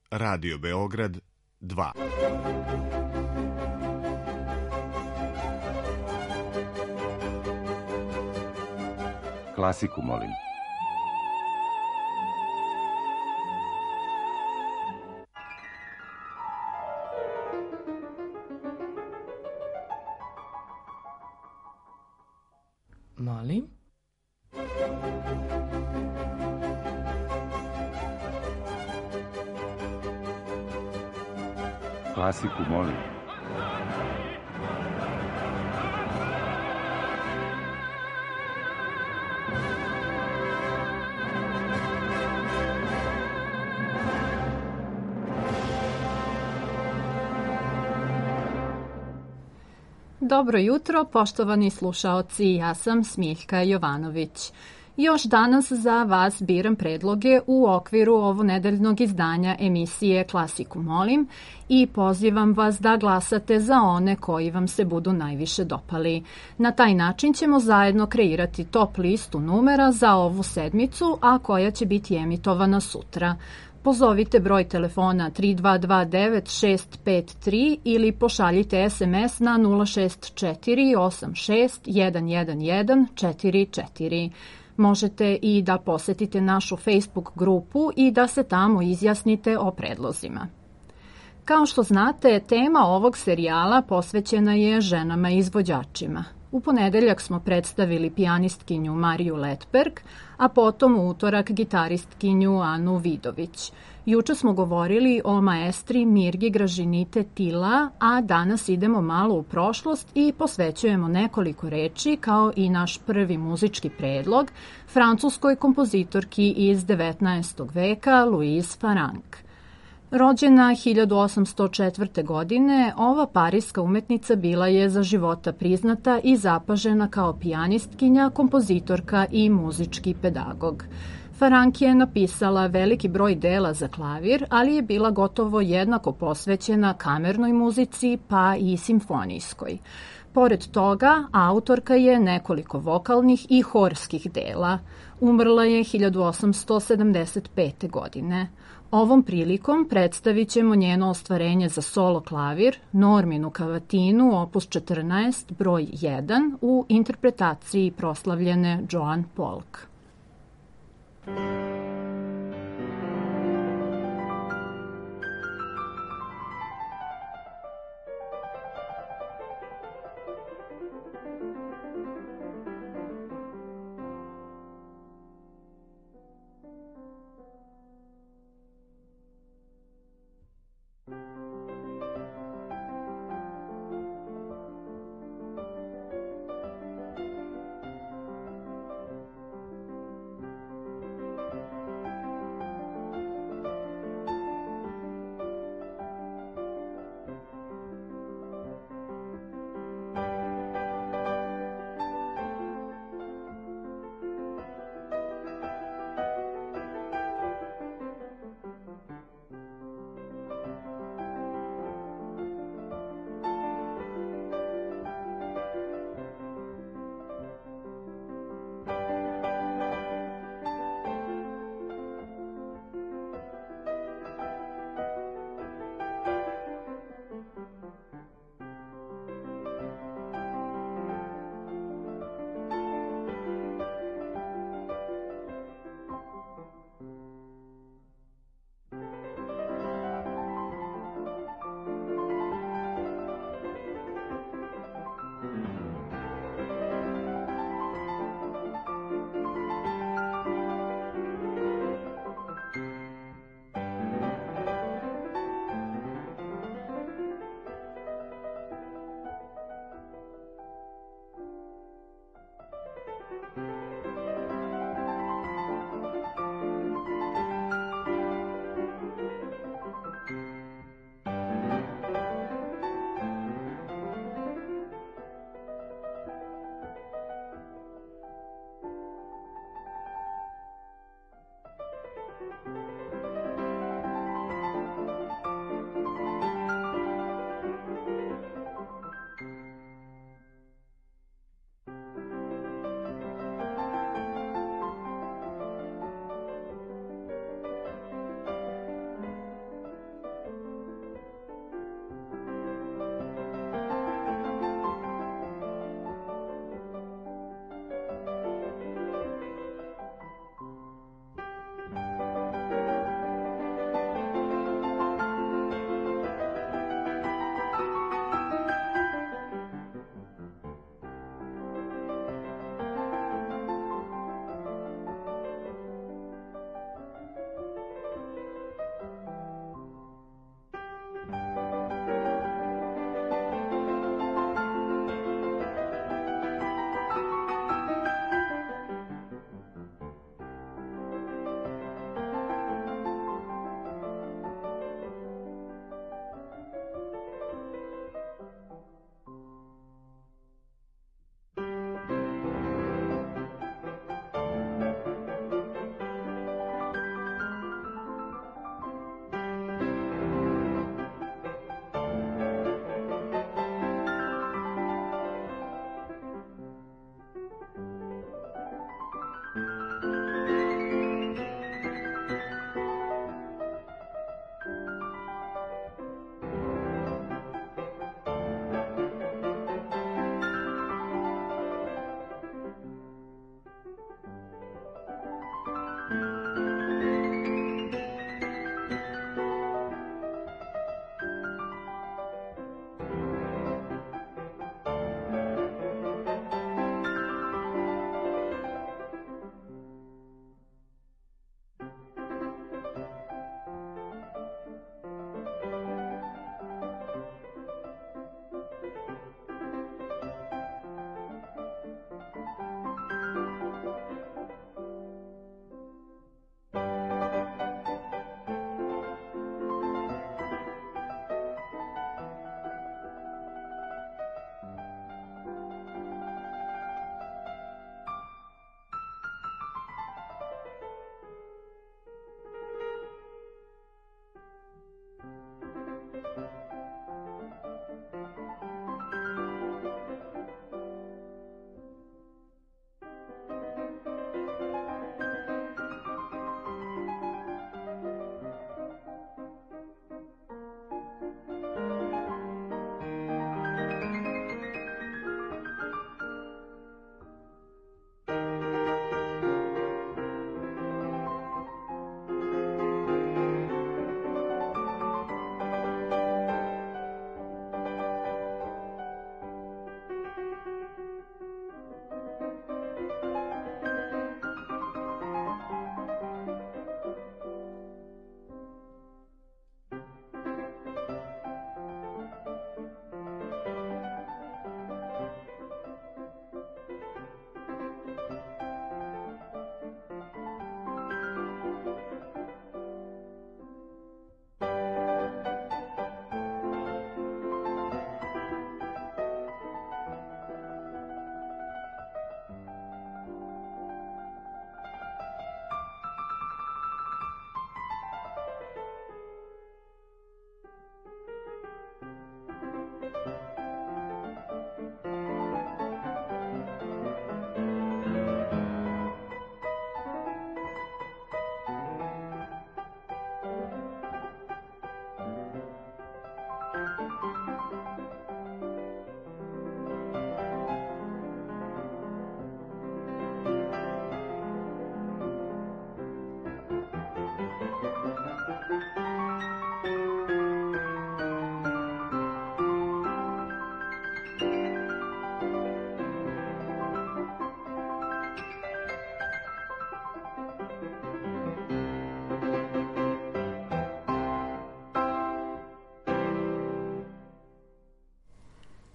Radio Beograd 2. Klasiku, molim. Molim? Klasiku, molim. Dobro jutro, poštovani slušaoci, ja sam Smiljka Jovanović. Još danas za vas biram predloge u okviru ovonedeljnog izdanja emisije Klasiku molim i pozivam vas da glasate za one koji vam se budu najviše dopali. Na taj način ćemo zajedno kreirati top listu numera za ovu sedmicu, a koja će biti emitovana sutra. Pozovite broj telefona 3229-653 ili pošaljite SMS na 06486111144. Možete i da posetite našu Facebook grupu i da se tamo izjasnite o predlozima. Kao što znate, tema ovog serijala posvećena je ženama izvođačima. U ponedeljak smo predstavili pijanistkinju Mariju Letberg, a potom u utorak gitaristkinju Anu Vidović. Juče smo govorili o maestri Mirgi Gražinite Tila, a danas idemo malo u prošlost i posvećujemo nekoliko reči, kao i naš prvi muzički predlog, francuskoj kompozitorki iz 19. veka Louise Farrenc. Rođena 1804. godine, ova parijska umetnica bila je za života priznata i zapažena kao pijanistkinja, kompozitorka i muzički pedagog. Farrenc je napisala veliki broj dela za klavir, ali je bila gotovo jednako posvećena kamernoj muzici pa i simfonijskoj. Pored toga, autorka je nekoliko vokalnih i horskih dela. Umrla je 1875. godine. Ovom prilikom predstavit ćemo njeno ostvarenje za solo klavir, Norminu kavatinu, opus 14, broj 1, u interpretaciji proslavljene Joan Polk.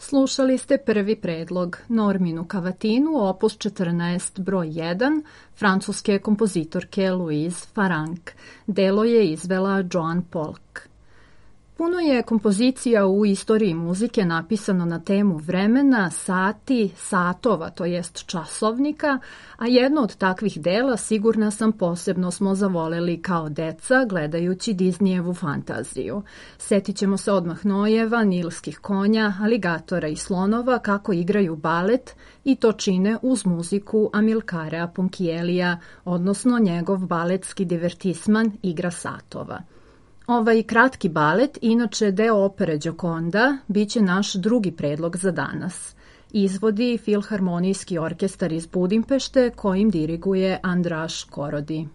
Slušali ste prvi predlog Norminu Cavatinu, opus 14, broj 1, francuske kompozitorke Louise Farrenc. Delo je izvela Joan Polk. Puno je kompozicija u istoriji muzike napisano na temu vremena, sati, satova, to jest časovnika, a jedno od takvih dela, sigurna sam, posebno smo zavoleli kao deca gledajući Disneyevu fantaziju. Setit ćemo se odmah Nojeva, nilskih konja, aligatora i slonova kako igraju balet i to čine uz muziku Amilcarea Ponchiellija, odnosno njegov baletski divertisman Igra satova. Ovaj kratki balet, inače deo opere Gioconda, bit će naš drugi predlog za danas. Izvodi Filharmonijski orkestar iz Budimpešte kojim diriguje Andraš Korodi.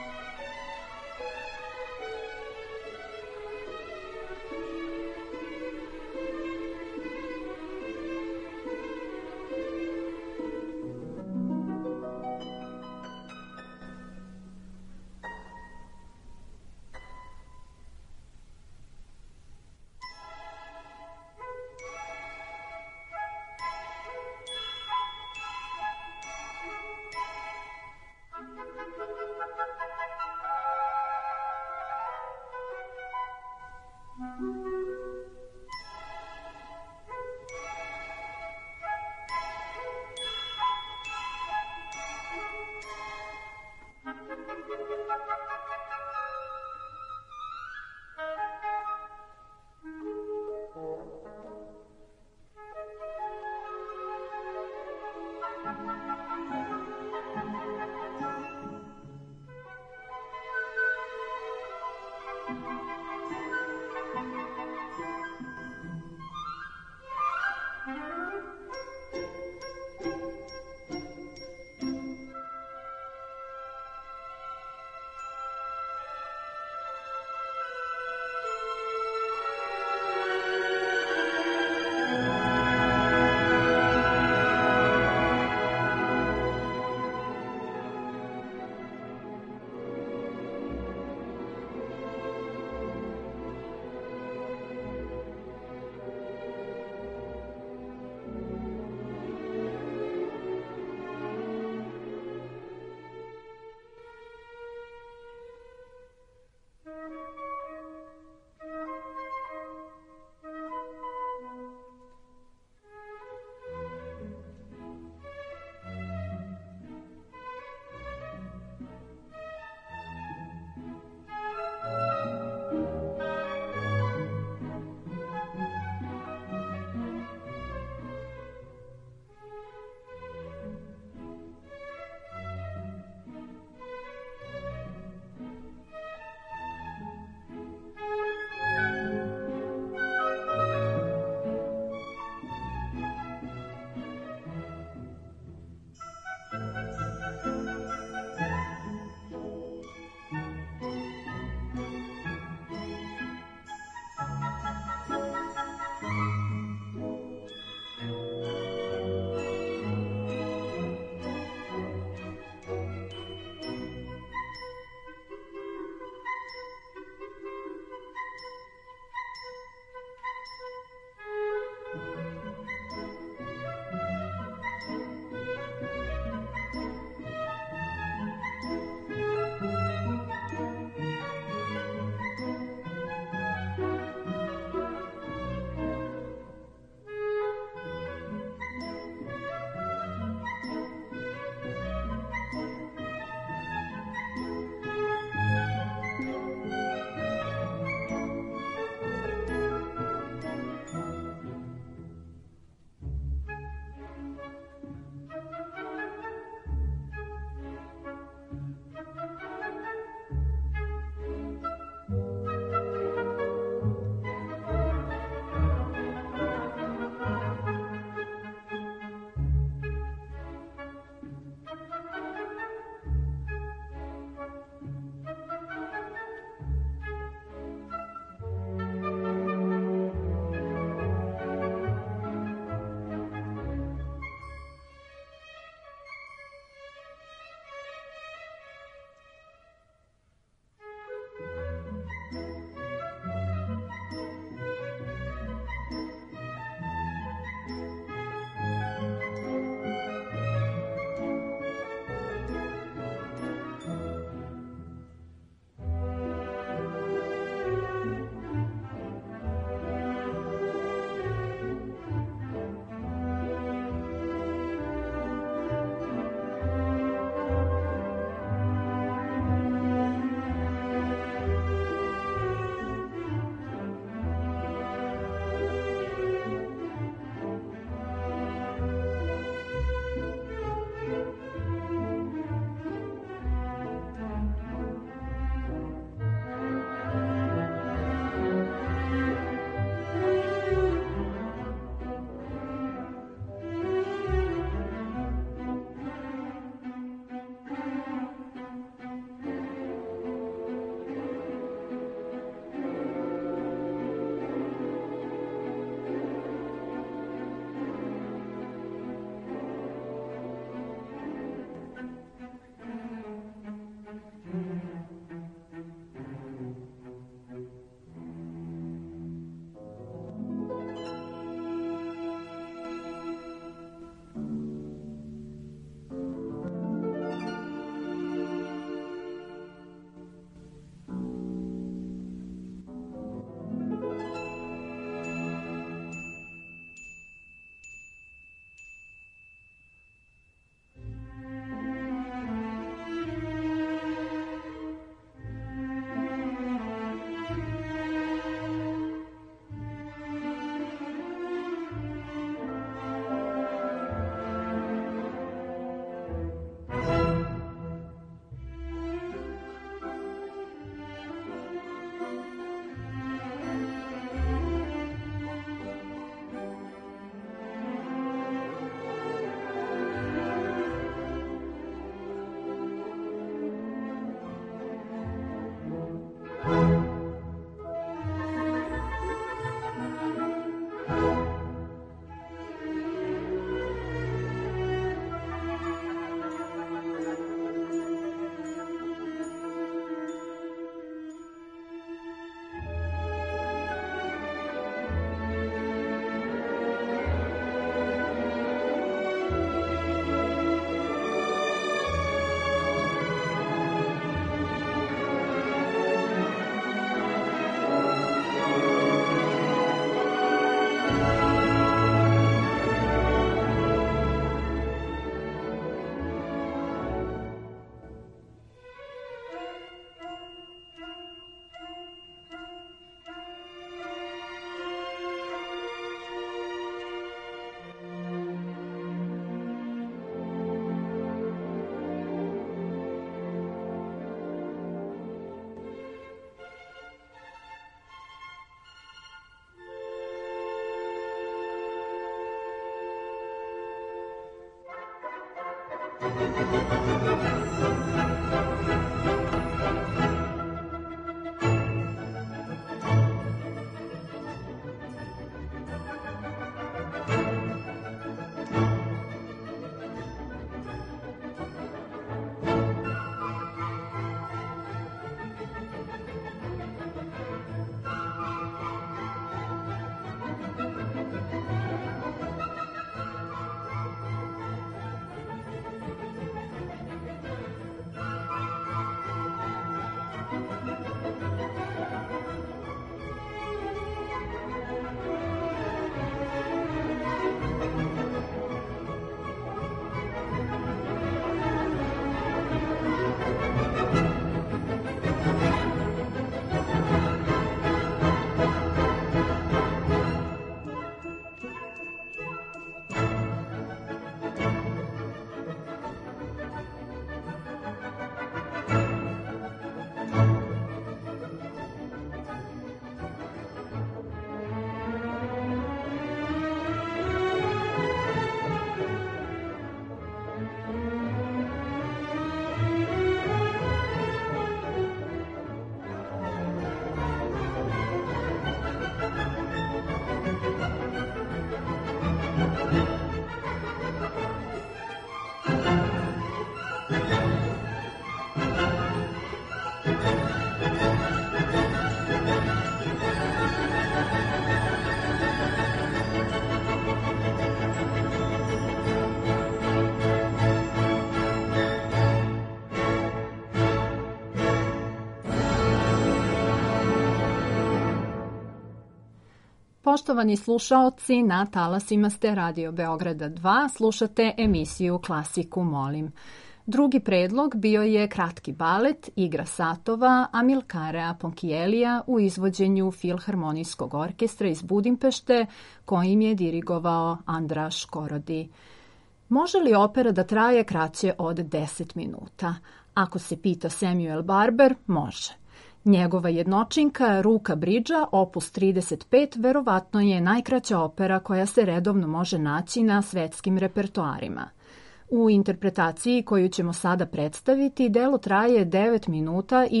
Poštovani slušaoci, na talasima ste Radio Beograda 2, slušate emisiju Klasiku molim. Drugi predlog bio je kratki balet Igra satova Amilcarea Ponchiellija u izvođenju Filharmonijskog orkestra iz Budimpešte, kojim je dirigovao Andraš Korodi. Može li opera da traje kraće od 10 minuta? Ako se pita Samuel Barber, može. Njegova jednočinka Ruka Bridža, opus 35, verovatno je najkraća opera koja se redovno može naći na svetskim repertoarima. U interpretaciji koju ćemo sada predstaviti, delo traje 9 minuta i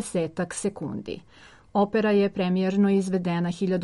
40 sekundi. Opera je premijerno izvedena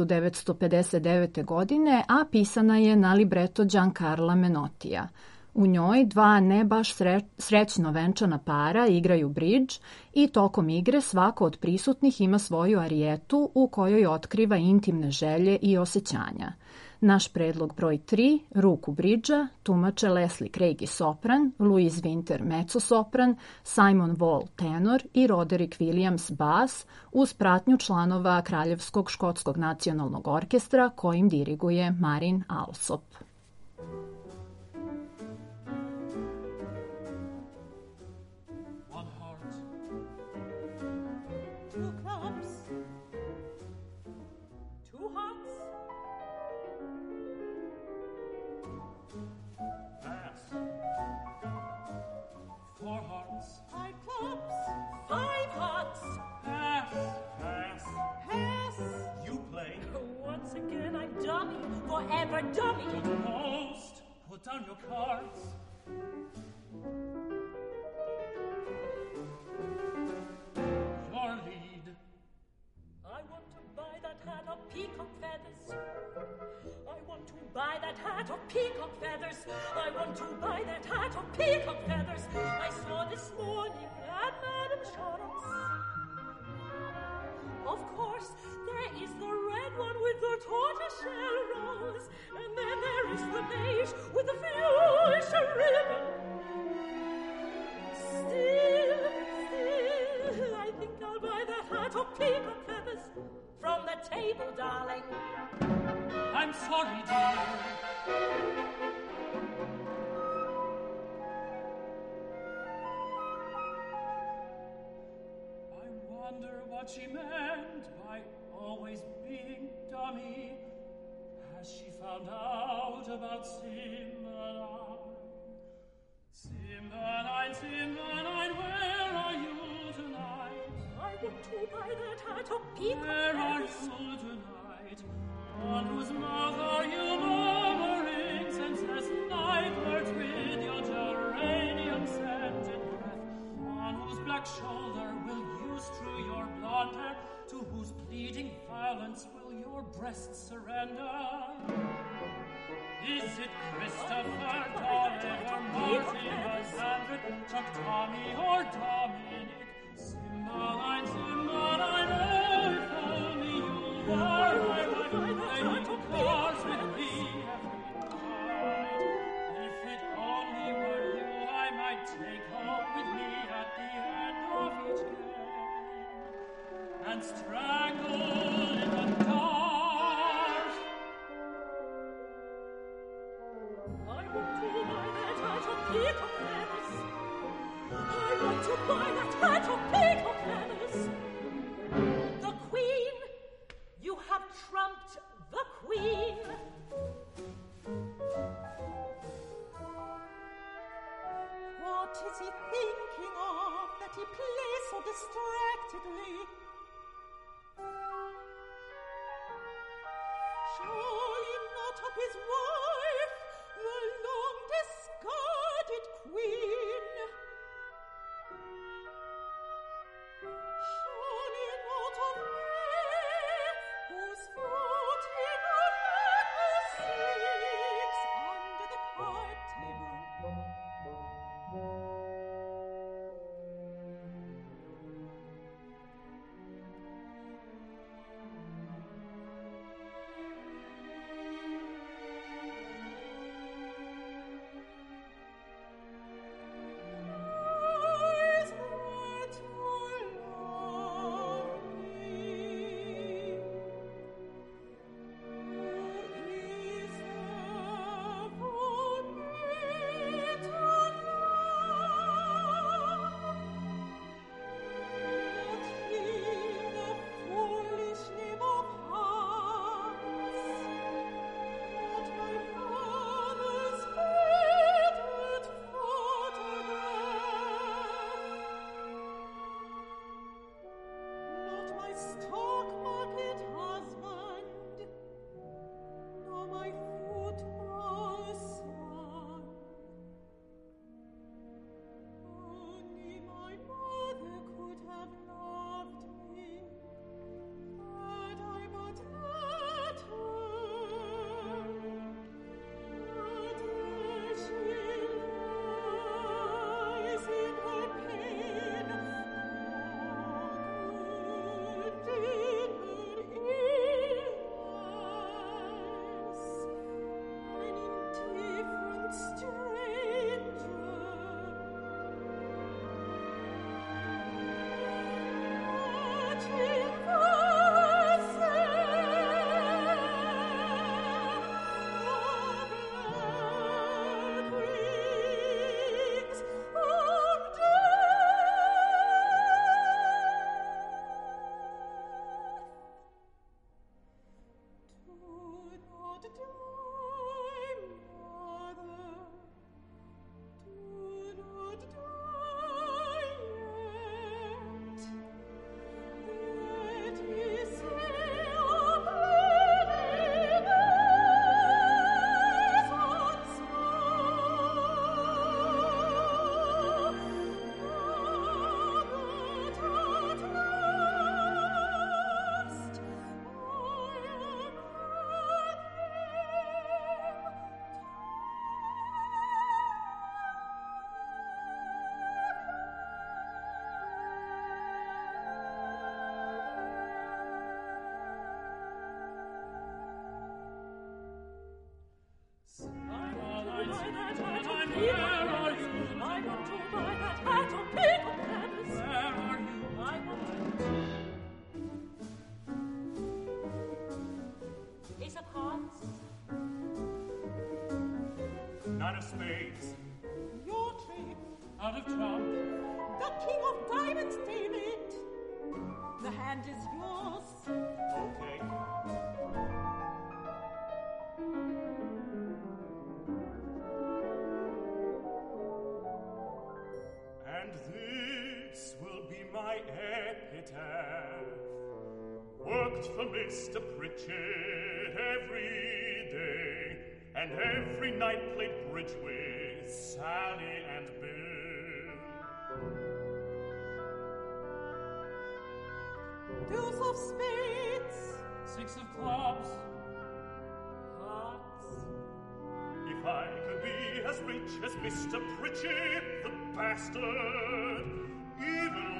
1959. godine, a pisana je na libreto Giancarla Menotija. U njoj dva ne baš srećno venčana para igraju bridž i tokom igre svako od prisutnih ima svoju arijetu u kojoj otkriva intimne želje i osjećanja. Naš predlog broj 3, Ruku bridža, tumače Leslie Craigie sopran, Louise Winter mezzosopran, Simon Wall tenor i Roderick Williams bas uz pratnju članova Kraljevskog škotskog nacionalnog orkestra kojim diriguje Marin Alsop. Forever dummy. Most. Put down your cards. Your lead. I want to buy that hat of peacock feathers. I want to buy that hat of peacock feathers. I want to buy that hat of peacock feathers. I saw this morning at Madame Charlotte's. Of course, there is the red one with the tortoiseshell rose, and then there is the beige with the flush ribbon. Still, I think I'll buy the hat of peacock feathers from the table, darling. I'm sorry, dear. I wonder what she meant by always being dummy. Has she found out about Cymbeline? Cymbeline, Cymbeline, where are you tonight? I want to buy that hat of peacock feathers. Where are you tonight? On whose mouth are you murmuring senseless night words with your geranium? your breast surrender? Is it Christopher, Oliver, Martin, Alexander, Chuck, Tommy, or Dominic? Cymbeline, Cymbeline, oh, if only you were my wife, then you cars with me every night. If it only were you, I might take home with me at the end of each game, and strangle in the dark. I want to buy that hat of peacock feathers. I want to buy that hat of peacock feathers. The Queen, you have trumped the Queen. What is he thinking of that he plays so distractedly? Surely not of his wife, the long discarded Queen. Surely not of me, whose footing on madness sleeps under the card table. Nine of spades. Your trick. Out of trump. The king of diamonds, David. The hand is yours. Okay. And this will be my epitaph. Worked for Mr. Pritchett every day, and every night played bridge with Sally and Bill. Deuce of spades, 6 of clubs. If I could be as rich as Mr. Pritchard, the bastard, even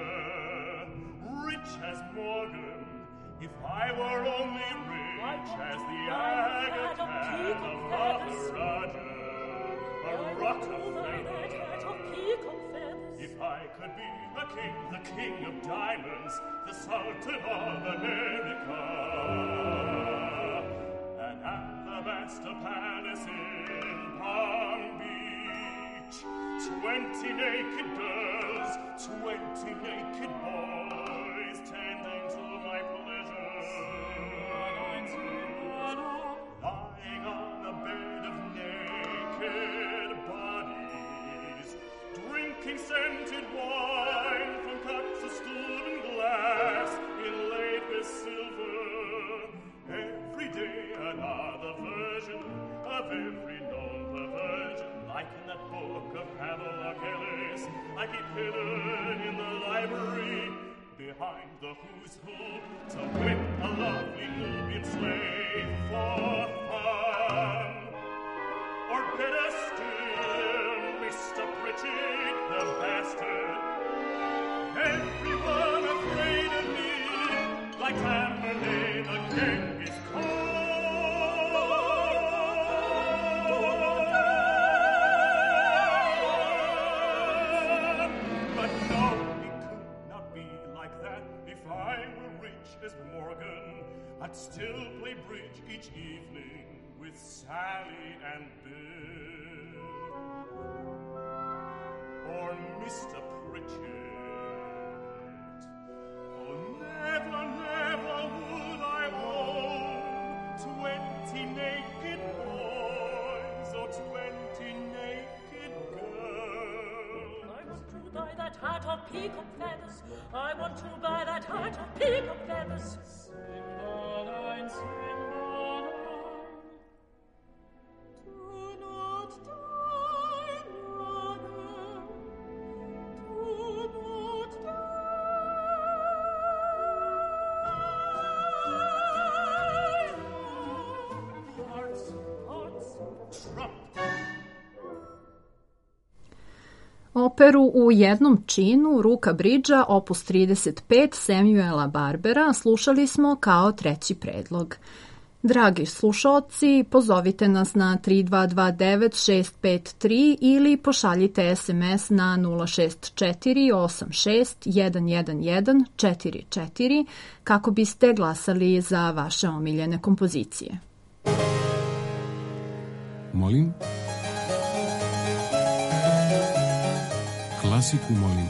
rich as Morgan, if I were only rich as the Agatha, the Maharaja, a Rockefeller. If I could be the king of diamonds, the Sultan of America, and Alabaster Palace in Palm Beach, 20 naked girls, 20 naked boys, tending to my pleasure, lying on a bed of naked bodies, drinking scented wine from cups of steel and glass, inlaid with silver. Every day another version of every known perversion, like in that book of Havelock Ellis, I keep hidden in the library behind the who's who, to whip a lovely Nubian slave for fun. Or better still, Mr. Pritchard, the bastard, everyone afraid of me, like Tamerlane, the Genghis Khan. But no, it could not be like that. If I were rich as Morgan, I'd still play bridge each evening with Sally and Bill. Or Mr. Pritchard. Oh, never, never would I own 20 naked boys or 20 naked girls. I want to buy that hat of peacock feathers. I want to buy that hat of peacock feathers. Cymbeline, Cymbeline, do not die, mother, do not die. Hearts, hearts, Trump. Operu u jednom činu Ruka Bridgea, opus 35 Samuela Barbera, slušali smo kao treći predlog. Dragi slušaoci, pozovite nas na 3229-653 ili pošaljite SMS na 064-86-111-44 kako biste glasali za vaše omiljene kompozicije. Molim? Klasiku molim.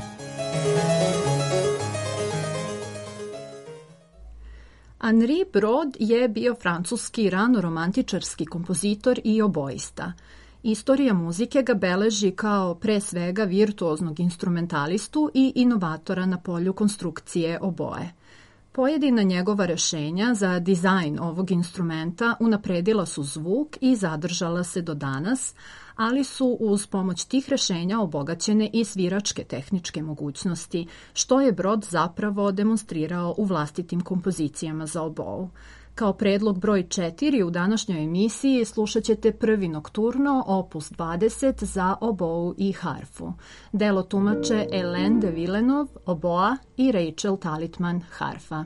Henri Brod je bio francuski rano-romantičarski kompozitor i oboista. Istorija muzike ga beleži kao pre svega virtuoznog instrumentalistu i inovatora na polju konstrukcije oboe. Pojedina njegova rešenja za dizajn ovog instrumenta unapredila su zvuk i zadržala se do danas, ali su uz pomoć tih rešenja obogaćene i sviračke tehničke mogućnosti, što je Brod zapravo demonstrirao u vlastitim kompozicijama za obou. Kao predlog broj 4 u današnjoj emisiji slušat ćete prvi nokturno, opus 20 za obou i harfu. Delo tumače Hélène de Villeneuve, oboa i Rachel Talitman, harfa.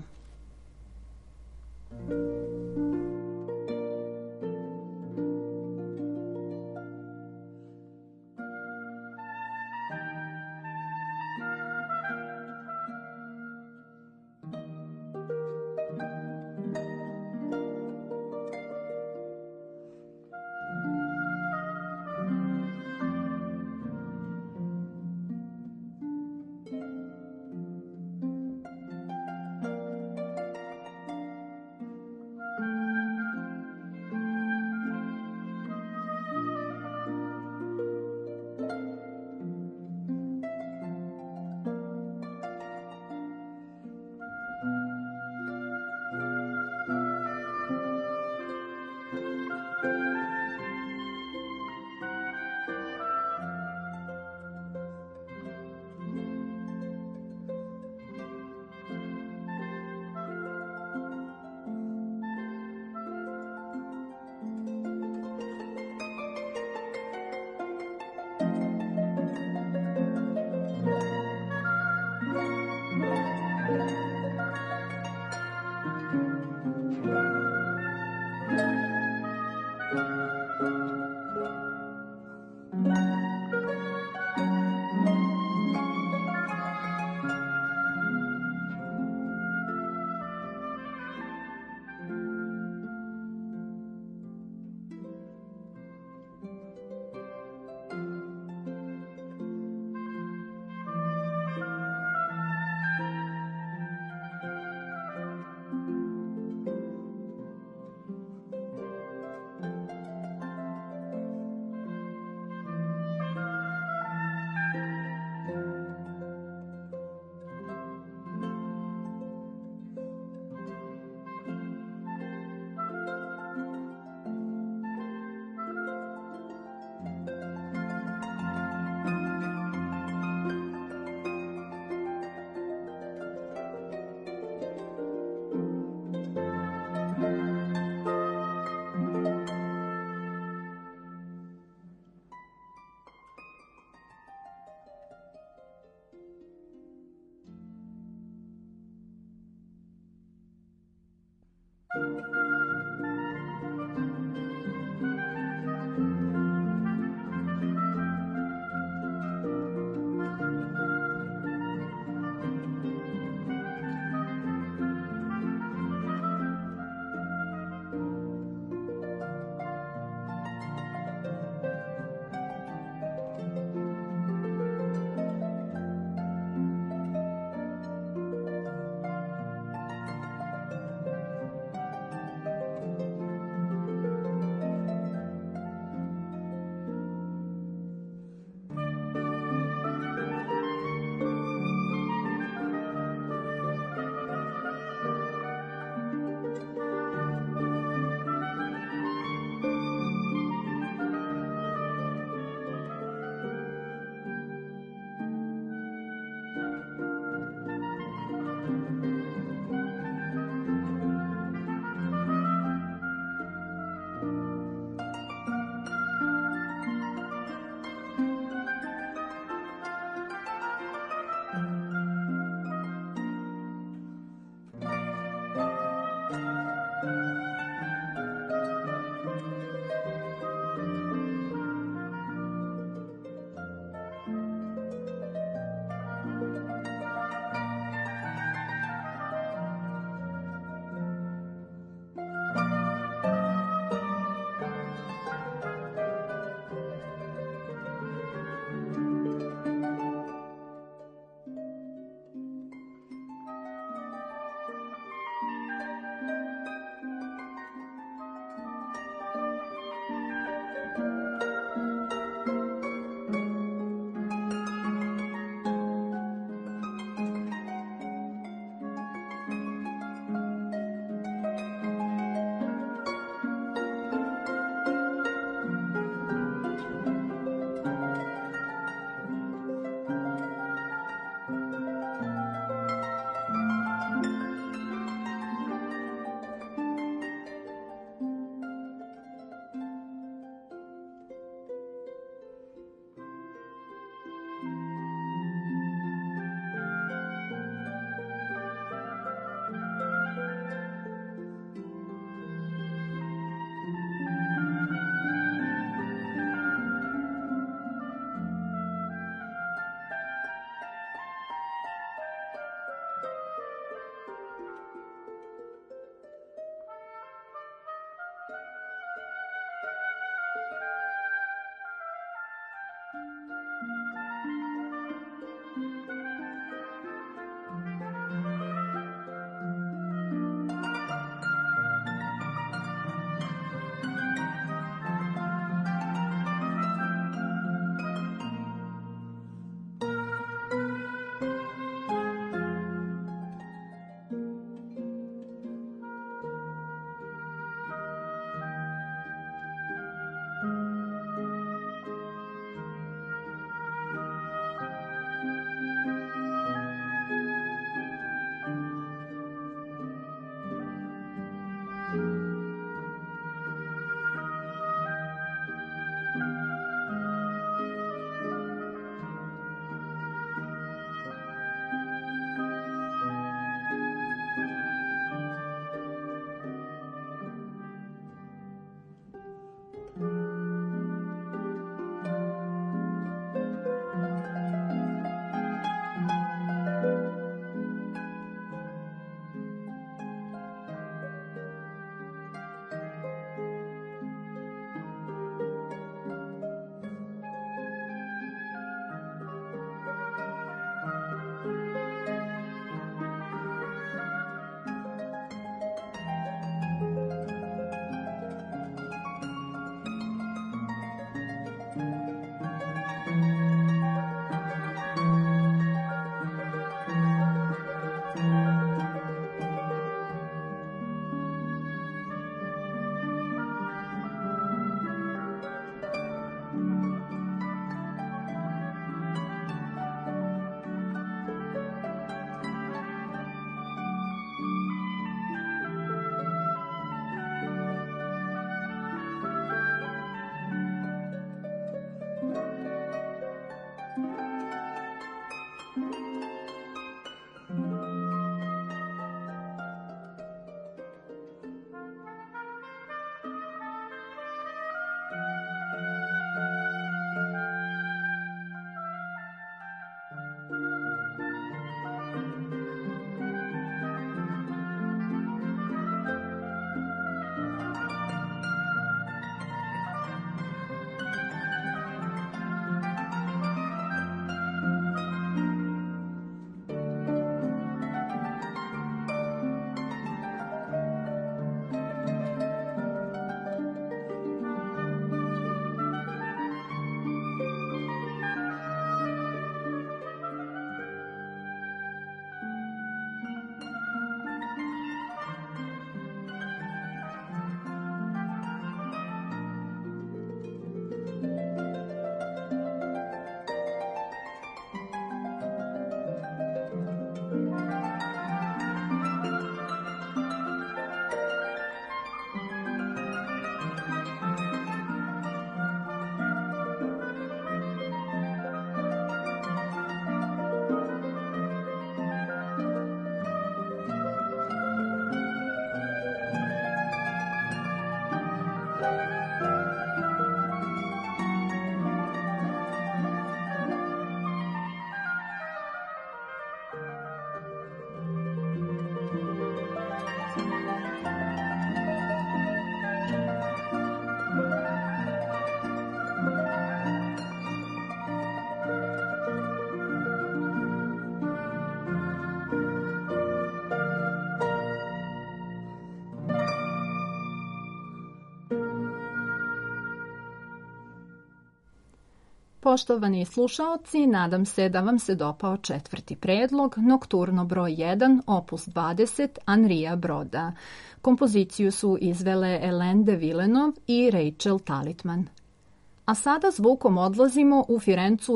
Poštovani slušaoci, nadam se da vam se dopao četvrti predlog, Nokturno broj 1, opus 20, Anrija Broda. Kompoziciju su izvele Elaine de Villeneuve i Rachel Talitman. A sada zvukom odlazimo u Firencu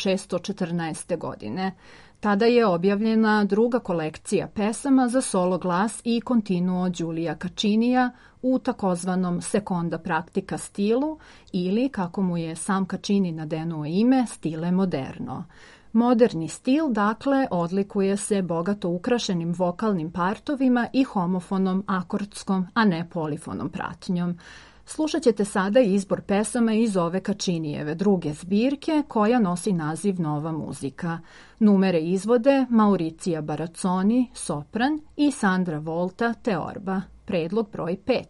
1614. godine. Tada je objavljena druga kolekcija pesama za solo glas i continuo Giulia Caccinija u takozvanom seconda practica stilu ili, kako mu je sam Caccini nadenuo ime, stile moderno. Moderni stil, dakle, odlikuje se bogato ukrašenim vokalnim partovima i homofonom akordskom, a ne polifonom pratnjom. Slušat ćete sada izbor pesama iz ove Caccinijeve druge zbirke koja nosi naziv Nova muzika. Numere izvode Mauricija Barazzoni, sopran i Sandra Volta, teorba. Predlog broj 5.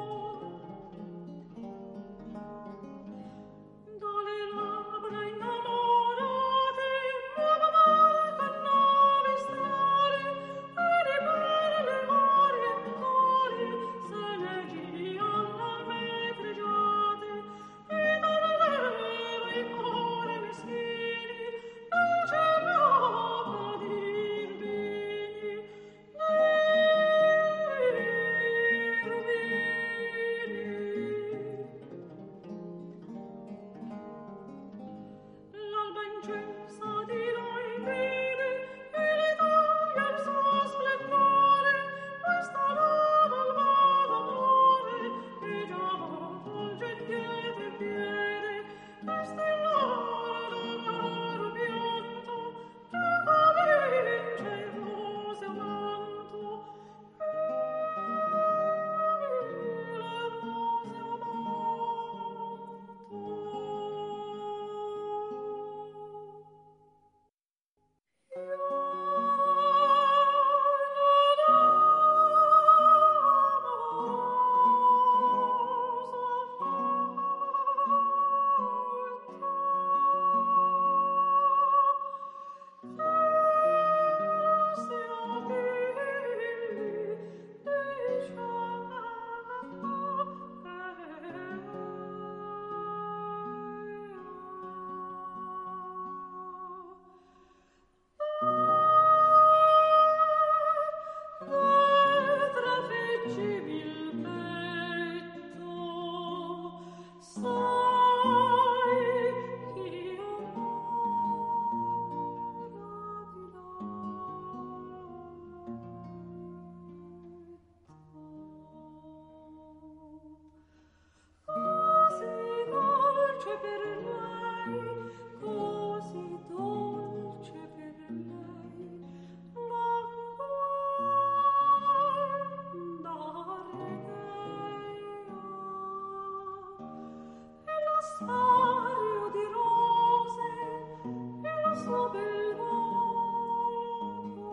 Dalle labbra glossario di rose e lo suo bel volto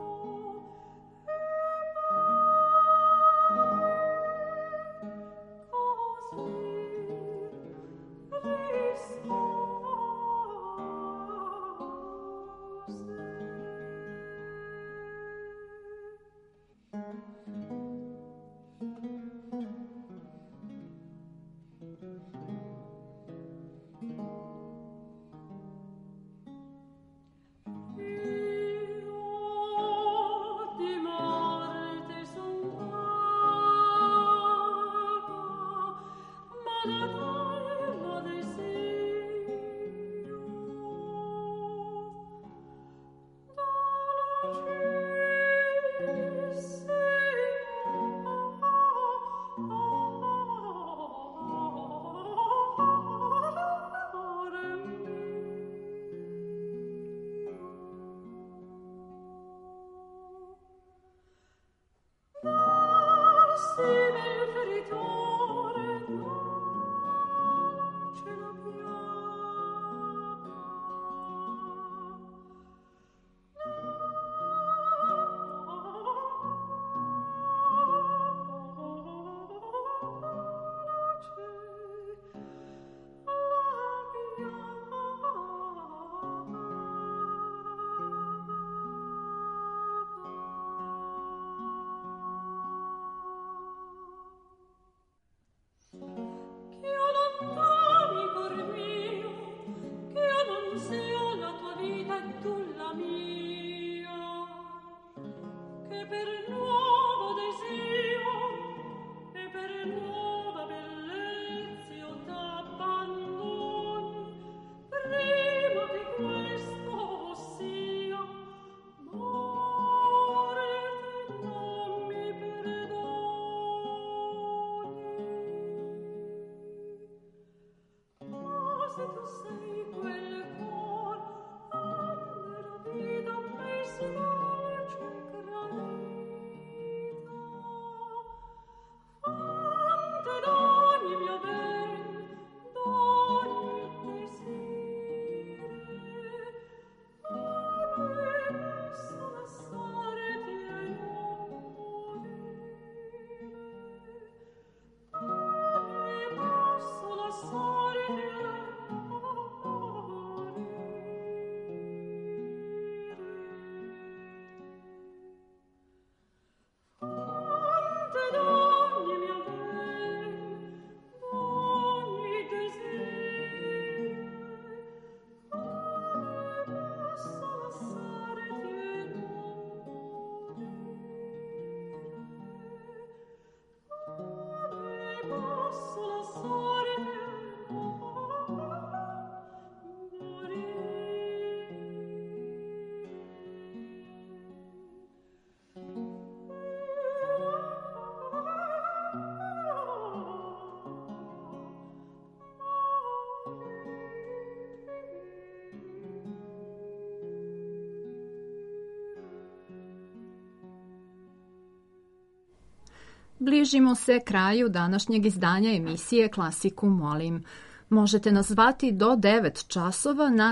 Bližimo se kraju današnjeg izdanja emisije Klasiku molim. Možete nas zvati do 9 časova na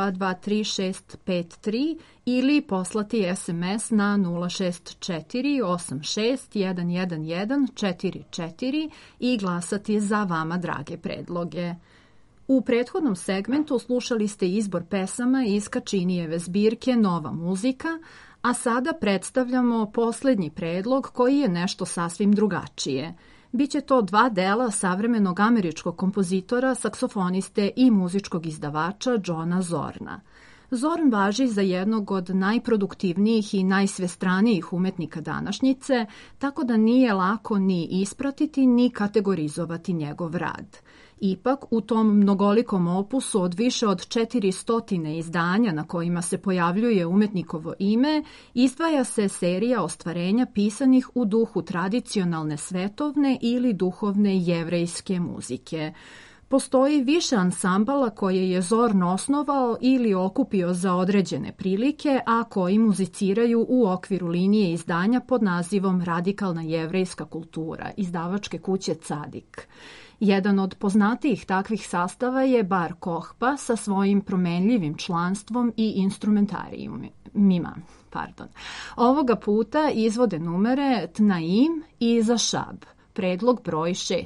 3223653 ili poslati SMS na 06486111144 i glasati za vama drage predloge. U prethodnom segmentu slušali ste izbor pesama iz Kačinijeve zbirke Nova muzika, a sada predstavljamo poslednji predlog koji je nešto sasvim drugačije. Biće to 2 dela savremenog američkog kompozitora, saksofoniste i muzičkog izdavača Johna Zorna. Zorn važi za jednog od najproduktivnijih i najsvestranijih umetnika današnjice, tako da nije lako ni ispratiti ni kategorizovati njegov rad. Ipak, u tom mnogolikom opusu od više od 400 izdanja na kojima se pojavljuje umetnikovo ime, izdvaja se serija ostvarenja pisanih u duhu tradicionalne svetovne ili duhovne jevrejske muzike. Postoji više ansambala koje je Zorn osnovao ili okupio za određene prilike, a koji muziciraju u okviru linije izdanja pod nazivom Radikalna jevrejska kultura, izdavačke kuće Cadik. Jedan od poznatijih takvih sastava je Bar Kohba sa svojim promenljivim članstvom i instrumentarijumima. Ovoga puta izvode numere Tnaim i Zašab, predlog broj 6.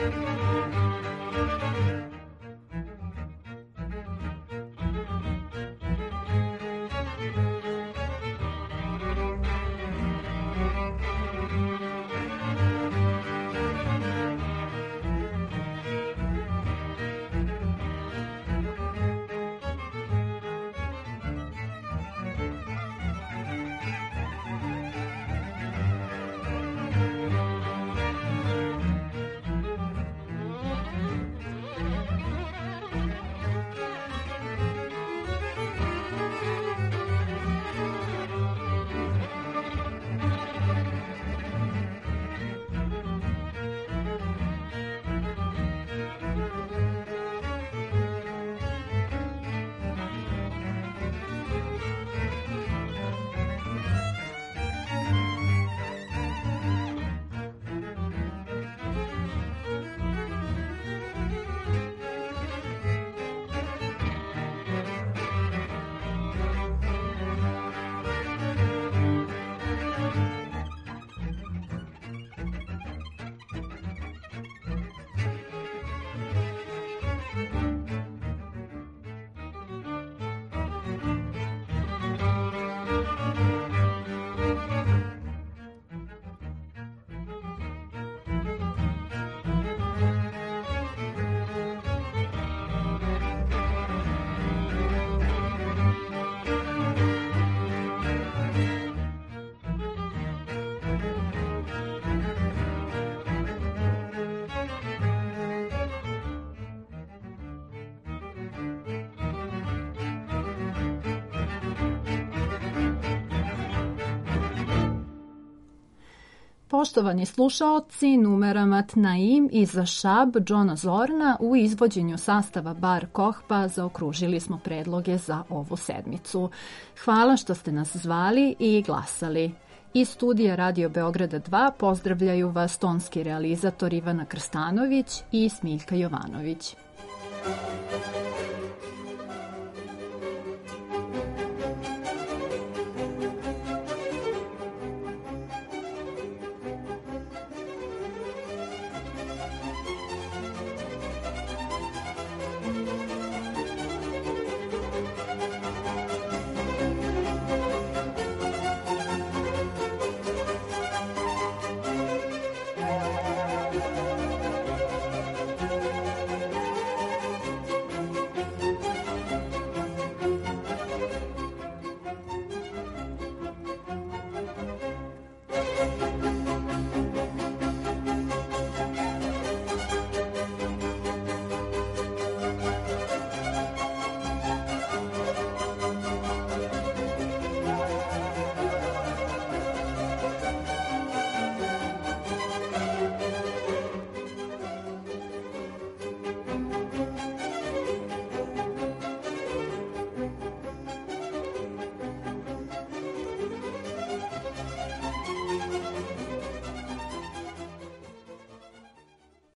Poštovani slušaoci, numerama Tnaim i Zašab Johna Zorna u izvođenju sastava Bar Kohba zaokružili smo predloge za ovu sedmicu. Hvala što ste nas zvali i glasali. Iz studija Radio Beograda 2 pozdravljaju vas tonski realizator Ivana Krstanović i Smiljka Jovanović.